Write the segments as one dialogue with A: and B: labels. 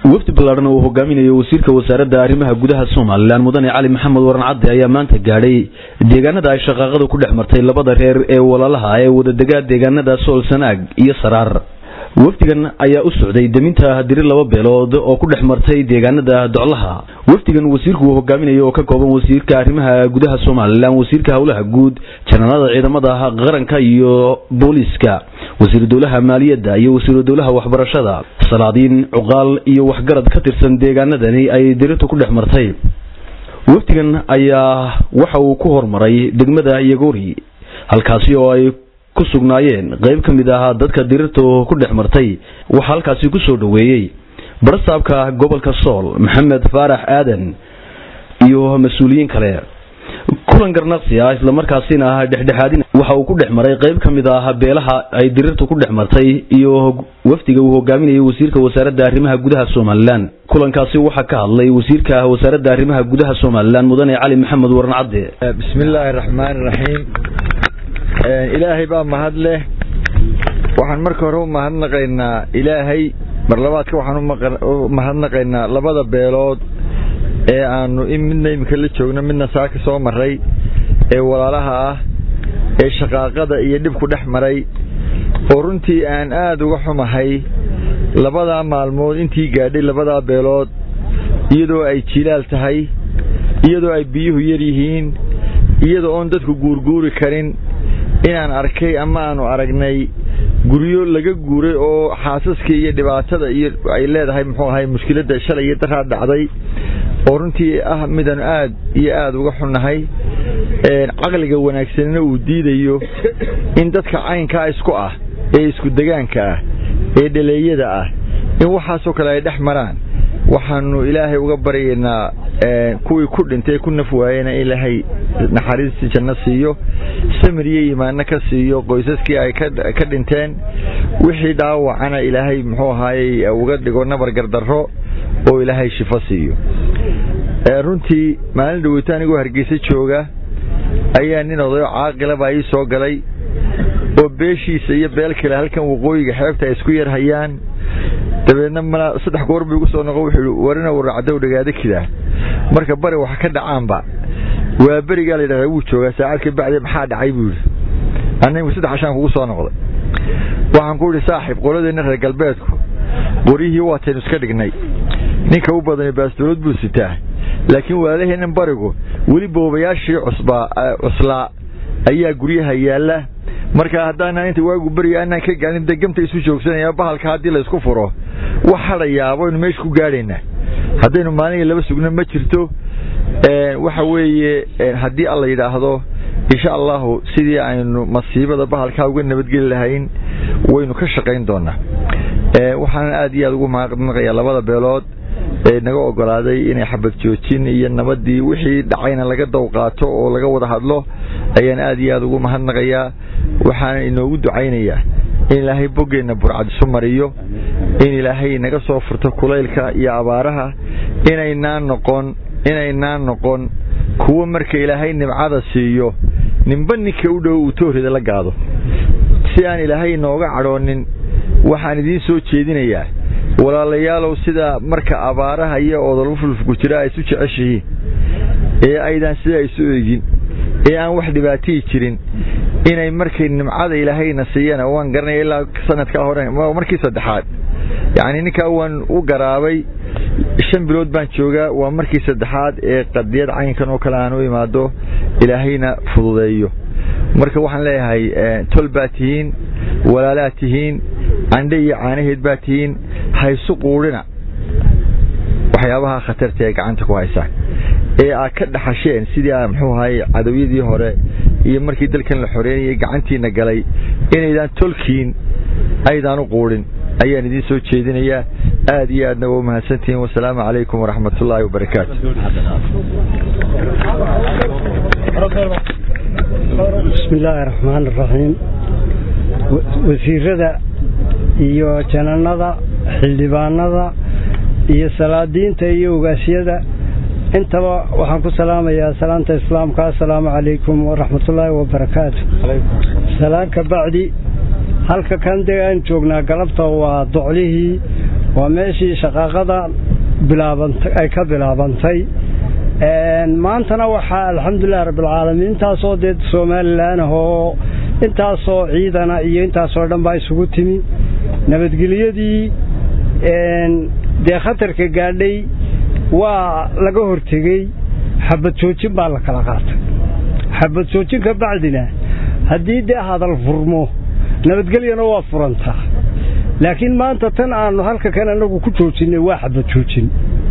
A: wafdi ballaaran oo hogaaminayo wasiirka wasaaradda arrimaha gudaha Soomaaliland mudane Cali Maxamed Waran Cadde ayaa maanta gaadhay deegaanada ay shaqaaqadu ku dhex martay labada reer ee walaalaha ee wada degaa deegaanada Soolsanaag iyo Saraar. wafdigan ayaa u socday daminta hadir laba beelood oo ku dhex martay deegaanada Doclaha. wafdigan wasiirku hogaaminayo oo ka kooban wasiirka arrimaha gudaha Soomaaliland, wasiirka hawlaha guud, janaalada ciidamada qaranka iyo booliska, wasiir dawlaha maaliyadda iyo wasiir dawlaha waxbarashada, salaadiin cuqaal iyo waxgarad ka tirsan deegaanadani ay dirirtu ku dhex martay. wafdigan ayaa waxa uu ku hormaray degmada Yagoori, halkaasi oo ay ku sugnaayeen qayb kamid ah dadka dirirtu ku dhex martay. waxa halkaasi ku soo dhaweeyay barsaabka gobolka Sool Maxamed Faarax Aadan iyo mas'uuliyiin kale. kulan garnaqsi ah isla markaasina dhexdhexaadin waxa uu ku dhex maray qayb kamid ah beelaha ay dirirtu ku dhex martay iyo wafdiga uu hogaaminayo wasiirka wasaaradda arrimaha gudaha Soomaaliland. kulankaasi waxa ka hadlay wasiirka wasaaradda arrimaha gudaha Soomaaliland mudane Cali Maxamed Waran Cadde.
B: bismillaahir rahmaanir rahiim. ilaahay baa mahad leh. waxaan marka hore u mahadnaqaynaa ilaahay, mar labaadka waxaan u mahadnaqaynaa labada beelood ee aanu midna imika la joogno midna saaka soo maray ee walaalaha ah ee shaqaaqada iyo dhib ku dhex maray oo runtii aan aad uga xumahay labada maalmood intii gaadhay labada beelood iyadoo ay jilaal tahay, iyadoo ay biyuhu yar yihiin, iyadoo on dadku guurguuri karin inaan arkay ama aanu aragnay guryo laga guuray oo xaasaska iyo dhibaatada iyo ay leedahay muxuu ahay mushkiladda shalay iyo daraa dhacday oo runtii ah midaan aad iyo aad uga xunnahay. caqliga wanaagsanina uu diidayo in dadka caynka isku ah ee isku deegaanka ah ee dhaleeyada ah in waxaasoo kale ay dhex maraan. waxaanu ilaahay uga baryaynaa kuwii ku dhintay ku naf waayeen ilaahay naxariis janno siiyo, samir iyo iimaan ka siiyo qoysaskii ay ka dhinteen, wixii dhaawacana ilaahay muxuu ahaayay uga dhigo nabar gardarro oo ilaahay shifo siiyo. runtii maalin dhaweyta anigoo Hargeysa jooga ayaa nin odayo caaqila baa ii soo galay oo beeshiisa iyo beel kale halkan waqooyiga xeebta ay isku yar hayaan. dabeedna mana 3 goor buu soo noqo wuxuu warina waracdo dhagaada kida marka bari waxa ka dhacaanba waa bariga la yiraahdo uu jooga saacad ka bacdi maxaa dhacay buu anigu 3 cashan kugu soo noqday. waxaan ku yiri saaxiib qoladeena reer galbeedku qorihii waa teen iska dhignay, ninka u badan baasdoolad buu sitaa, laakiin walaalaheena barigu wali boobayaashii cusla ayaa guryaha yaala. marka haddana inta waagu bariga aan ka gaarin degamta isu joogsanaya bahalka hadii la isku furo waxa la yaabo in meesha ku gaarayna haddaynu maalin laba sugna ma jirto. waxa weeye hadii alla yiraahdo insha Allah sidii aynu masiibada bahalka uga nabadgeli lahayn waynu ka shaqeyn doonaa. waxaan aad iyo aad ugu mahadnaqayaa labada beelood ee naga ogolaaday inay xabad joojin iyo nabadii wixii dhacayna laga dawqaato oo laga wada hadlo ayaan aad iyo aad ugu mahadnaqayaa. waxaan inoogu ducaynayaa in ilaahay bogeena burcad soo mariyo, in ilaahay naga soo furto kuleylka iyo abaaraha, inaynaan noqon kuwa marka ilaahay nimcada siiyo ninba ninka u dhow uu toorida la gaado. si aan ilaahay nooga cadhoonin waxaan idin soo jeedinayaa walaalayaalow sida marka abaaraha iyo odolfulku jira ay isu jeceshihiin ee aydan sida isu eegin ee aan wax dhibaato jirin inay markay nimcada ilaahayna siiyana waan garanay ilaa sanadka hore markii saddexaad yaani ninka waan u garaabay 5 bilood baan joogaa waa markii saddexaad ee qadiyad caynkan oo kale aan u imaado ilaahayna fududeeyo. marka waxaan leeyahay tolbaatihiin walaalaatihiin ande iyo caanaheed baatihiin haysu quurina waxyaabaha khatarta ee gacanta ku haysaan ee aad ka dhaxasheen sidii muxuu ahaay cadawiyadii hore iyo markii dalkan la xoreeyay gacantiina galay inaydan tolkiin aydan u quurin ayaan idin soo jeedinayaa. aad iyo aadna waa mahadsantiin. wassalaamu calaykum waraxmatullaahi wabarakaatuh.
C: bismillaahir rahmaanir rahiim. wasiirada iyo jananada xildhibaanada iyo salaadiinta iyo ugaasiyada intaba waxaan ku salaamayaa salaanta islaamka. assalaamu calaykum waraxmatullaahi wabarakaatuh. salaanka bacdi halka kan deegaan joognaa galabta waa doclihii waa meeshii shaqaaqada ay ka bilaabantay maantana waxaa alxamdulilah rabbilcaalamiin intaasoo dee somalilan ahoo intaasoo ciidana iyo intaasoo dhan baa isugu timi nabadgelyadii dee khatarka gaadhay waa laga hortegey xabad joojin baa la kala qaatay xabad joojin ka bacdina haddii dee hadal furmo nabadgelyana waa furantaa laakiin maanta tan aanu halka kan anagu ku joojinay waa xabad joojin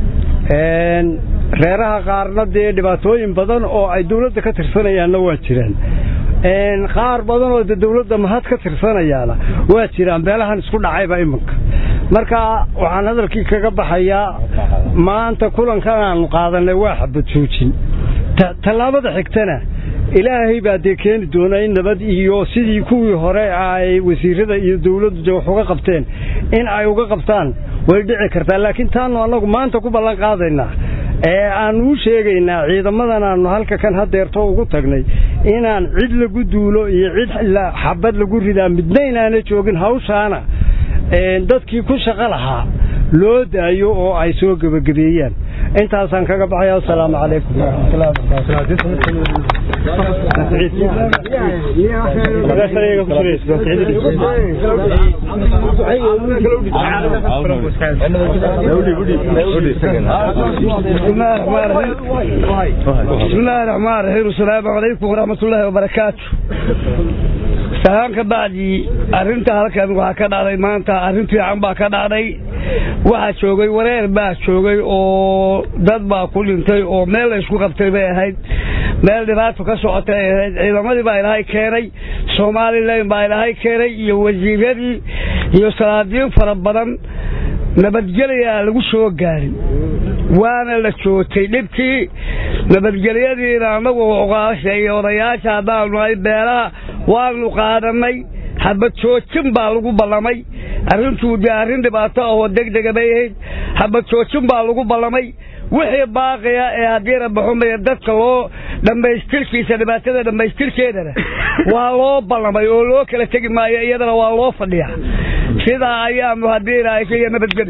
C: reeraha qaarna dee dhibaatooyin badan oo ay dawladda ka tirsanayaanna waa jiraan qaar badan oo dawladda mahad ka tirsanayaana waa jiraan beelahan isku dhacayba imanka marka waxaan hadalkii kaga baxayaa maanta kulankan aanu qaadanay waa xabad joojin tallaabada xigtana ilaahay baa dee keeni doona in nabad iyo sidii kuwii hore ay wasiirada iyo dawladdu wax uga qabteen in ay uga qabtaan way dhici kartaa laakiin taanu annagu maanta ku ballan qaadaynaa aanu u sheegaynaa ciidamadan aanu halka kan hadeerto ugu tagnay inaan cid lagu duulo iyo cid xabad lagu ridaa midna inaana joogin hawshaana dadkii ku shaqo lahaa loo daayo oo ay soo gebagabeeyaan intaasaan kaga baxaya assalaamu calaykum بسم الله الرحمن الرحيم السلام عليكم ورحمة الله وبركاته salaanka baadi arinta halkan waxa ka dhacday maanta arintii aan baa ka dhacday waxa joogay wareer baa joogay oo dad baa ku dhintay oo meel isku qabtay bay ahayd meel dhibaato ka socotay ciidamadii baa ilaahay keenay Soomaaliland baa ilaahay keenay iyo wasiiradii iyo salaadiin fara badan nabadgelyo lagu soo gaarin waana la joogtay dhibkii nabadgelyadiina anagu ogaashay odayaasha hadaan ay beelaha waanu qaadanay xabad joojin baa lagu ballamay arrintu arrin dhibaato oo degdeg bay ahayd xabad joojin baa lagu ballamay wixii baaqiya ee haddii rabaxumay dadka loo dhamaystirkiisa dhibaatada dhamaystirkeedana waa loo ballamay oo loo kala tegi maayo iyadana waa loo fadhiyaa sida ayaanu haddii ilaahay ka nabadgeli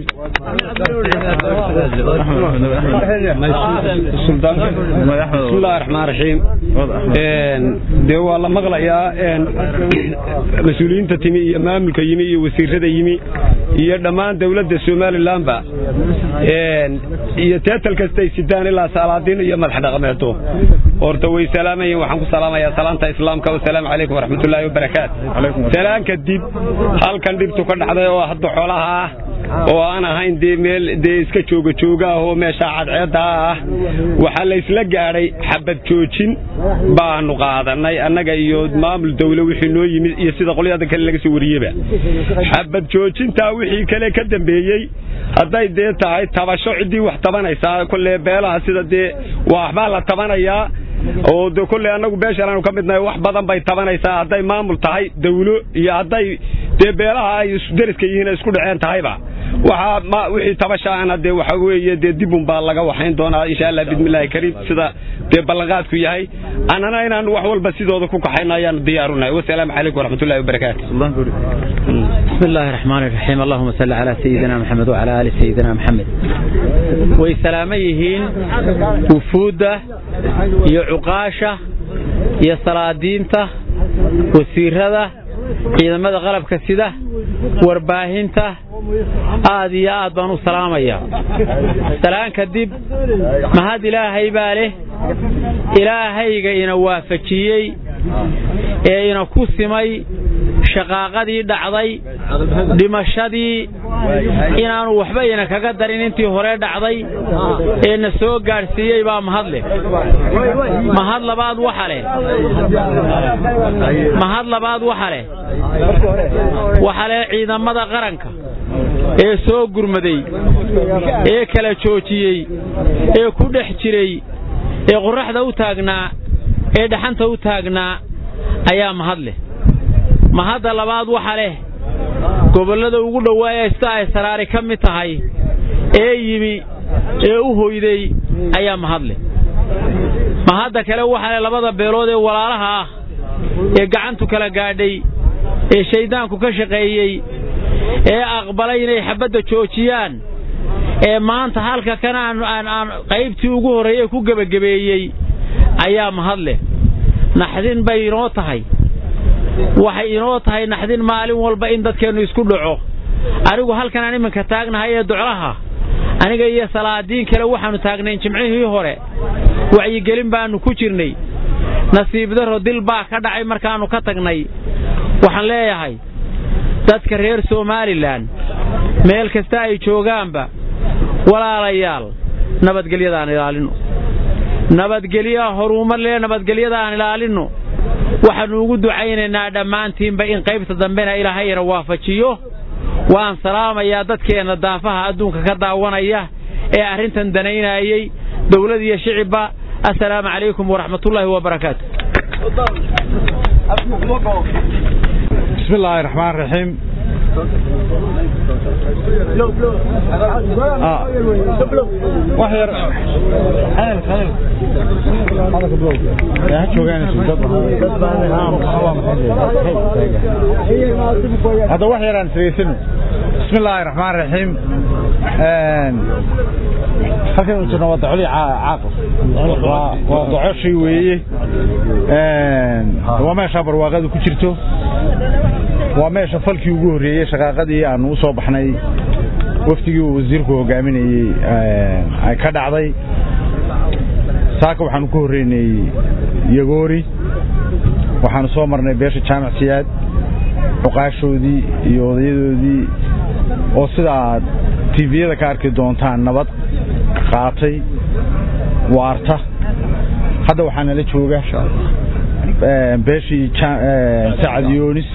C: bismillahir rahmaanir rahiim de waa la maqlayaa mas'uuliyiinta timi iyo maamulka yimi iyo wasiirada yimi iyo dhammaan dawladda Soomaaliland ba iyo teetal kasta ay sidaan ilaa salaadiin iyo madax dhaqameedo horta way salaamayeen waxaan ku salaamayaa salaanta islaamka wa salaamu calaykum wa rahmatullaahi wa barakaatuh salaanka dib halkan dibtu ka dhacday oo hadda xoolaha oo aan ahayn meel iska jooga oo meesha cadceeda ah waxa la isla gaaray xabad joojin baanu qaadanay annaga iyo maamul dawlad wixii noo yimid iyo sida qolyada kale laga soo wariyayba xabad joojinta wixii kale ka dambeeyay haday tahay tabasho cidii wax tabanaysa kullee beelaha sida waxba la tabanayaa oo kullee anagu beeshaan ka midnahay wax badan bay tabanaysaa haday maamul tahay dawlo iyo haday beelaha ay dariska yihiin isku dhaceen tahayba waxa wixii tabashaana waxa weeye dibun baa laga waxayn doonaa insha Allah bismillaahi kariim sida ballanqaadku yahay anana inaan wax walba sidooda ku kaxaynayaan diyaarunay wassalaamu calaykum warahmatullaahi wabarakaatuh
D: bismillahir rahmaanir rahiim allahumma salli ala sayyidina muhammad wa ala ali sayyidina muhammad way salaamayeen wufuuda iyo uqaasha iyo salaadiinta wasiirada ciidamada qalabka sida warbaahinta aad iyo aad baan u salaamaya salaanka dib mahad ilaahay baa leh ilaahayga ina waafajiyay ee ina ku simay shaqaaqadii dhacday dhimashadii inaanu waxba ina kaga darin intii hore dhacday ee na soo gaarsiiyay baa mahad leh mahad labaad waxa leh ciidamada qaranka ee soo gurmaday ee kala joojiyay ee ku dhex jiray ee qorraxda u taagnaa ee dhaxanta u taagnaa ayaa mahad leh mahadda labaad waxa leh gobollada ugu dhawaayaysta ay saraari ka mid tahay ee yimi ee u hoyday ayaa mahad leh mahadda kale waxa leh labada beelood ee walaalaha ah ee gacantu kala gaadhay ee shaydaanku ka shaqeeyay ee aqbalay inay xabadda joojiyaan ee maanta halka kana aan qaybtii ugu horeeyay ku gabagabeeyay ayaa mahad leh naxdin bay inoo tahay waxay inoo tahay naxdin maalin walba in dadkeenu isku dhaco anigu halkan aan iminka taagnahay ee duclaha aniga iyo salaadiin kale waxaanu taagnay jimcihii hore wacyi gelin baanu ku jirnay nasiib daro dil baa ka dhacay markaanu ka tagnay waxaan leeyahay dadka reer Soomaaliland meel kasta ay joogaanba walaalayaal nabadgelyada aan ilaalino nabadgelyo horumar leh nabadgelyada aan ilaalino waxaanu ugu ducaynaynaa dhamaantiinba in qaybta dambena Ilaahayna waafajiyo waan salaamayaa dadkeena daafaha adduunka ka daawanaya ee arintan danaynayay dawladda iyo shicibba assalaamu alaykum wa rahmatullahi wa barakaatuh
E: bismillahir rahmanir rahim وحير حيل هذا كبلو يا جوجان هذا وحير عن سريسن بسم الله الرحمن الرحيم خلينا نجرب نوضح لي عاقل وضع شيء ويه وما شابر واقد كجرته وماشى فلكي ugu horeeyay shaqaqadii aan u soo baxnay waftigii wasiirku hogaaminayay ay ka dhacday saaka waxaan ku horeynay yagoori waxaan soo marnay beesha jaamacsiyaad uqaashoodii iyo odayadoodii oo sida TV-da ka arki doontaan nabad qaatay waarta hadda waxaan la joogaa beeshii Saacad Yoonis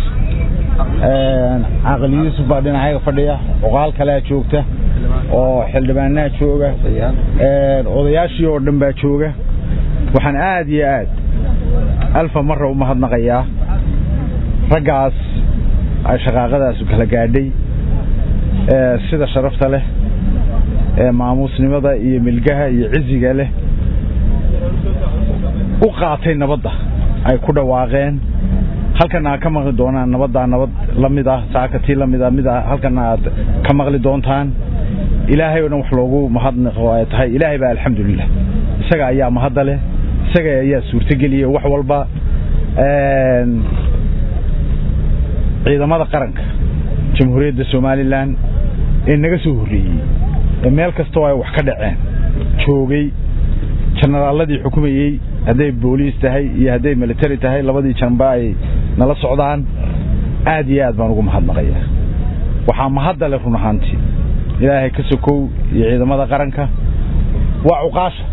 E: عقل يوسف بعدين هاي فدية وقال كلا شوكته أو حلبنا شوكة وضياشي وردم بشوكة وحن عادي ألف مرة وما هضنا غياه رجعس شغاغدا سكلا قادي سيدا شرفت له مع مسلم هذا يملقها يعزي له وقاطين نبضه أي كده واقعين halkan ka maqli doonaan nabad lamid ah saakatii lamid ah halkan aad ka maqli doontaan ilaahay oo wax loogu mahadnaqo ay tahay ilaahay baa alxamdulillah isaga ayaa mahad leh isaga ayaa suurtageliyay wax walba ciidamada qaranka jamhuuriyadda Soomaaliland ee naga soo horeeyay meel kasta oo ay wax ka dhaceen joogay generaaladii xukumayay haday booliis tahay iyo haday military tahay labadii janba ay nala socdaan aad iyo aad baan ugu mahadnaqayaa waxa mahad leh run ahaantii ilaahay ka sokow iyo ciidamada qaranka waa uqaasha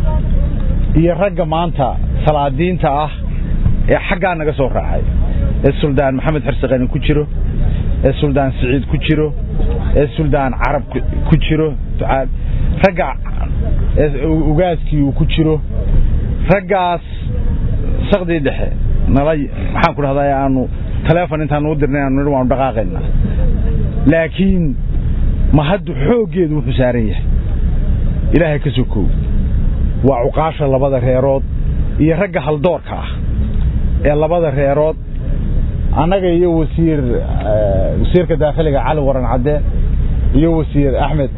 E: iyo ragga maanta salaadiinta ah ee xagga naga soo raacay ee Suldaan Maxamed Xirsiqani ku jiro ee Suldaan Saciid ku jiro ee Suldaan Carab ku jiro ragga ugaaskii ku jiro raggaas saqdi dhexe nalay waxaan ku dhahdaa aanu telefoon intaan u dirnay aanu waan dhaqaaqayna laakiin ma haddu xoogeedu wuxuu saaran yahay ilaahay ka sokow waa uqaasha labada reerood iyo ragga haldoorka ah ee labada reerood anaga iyo wasiirka dakhliga Cali Waran Cadde iyo wasiir Ahmed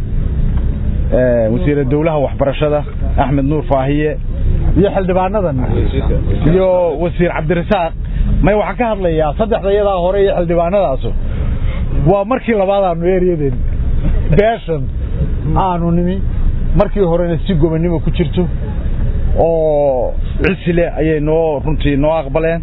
E: wasiir dawlaha waxbarashada Ahmed Nuur Faahiye iyo xildhibaanadan iyo wasiir Cabdirasaaq may waxa ka hadlayaa saddexdayada hore iyo xildhibaanadaas waa markii labaad aanu eeriyadeen beeshan aanu nimi markii horena si gobanimo ku jirto oo cisile ayay noo runtii noo aqbaleen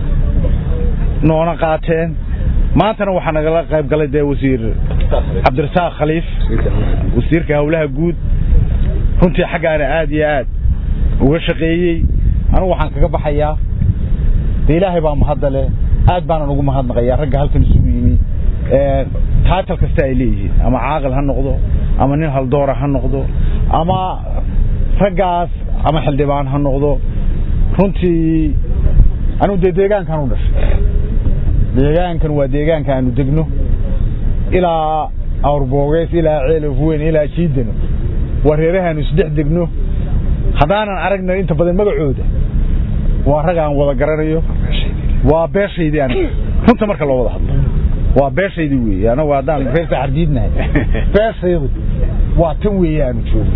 E: noona qaateen maantana waxa naga qayb galay wasiir Cabdirasaaq Khaliif wasiirka hawlaha guud runtii xagaana aad iyo aad uga shaqeeyay anigu waxaan kaga baxayaa ilaahay baa mahad leh aad baan ugu mahadnaqayaa ragga halkan isugu yimi taatal kasta ay leeyihiin ama caaqil ha noqdo ama nin haldoor ha noqdo ama raggaas ama xildhibaan ha noqdo runtii anigu deegaankan u dhashay deegaankan waa deegaanka aanu degno ilaa Awrbogeys ilaa Ceelaf Weyn ilaa Jiidano wareerahan isdhex degno hadaanan aragna inta badan magacooda waa rag aan wada garanayo waa beeshaydii aan runta marka loo wada hadlo وبيشيدي وي أنا وادان فيس عرديدنا بيشيدي واتن وي أنا شو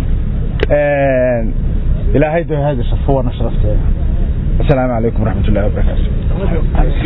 E: إلى هذا الصفوة نشرفته. السلام عليكم ورحمة الله وبركاته.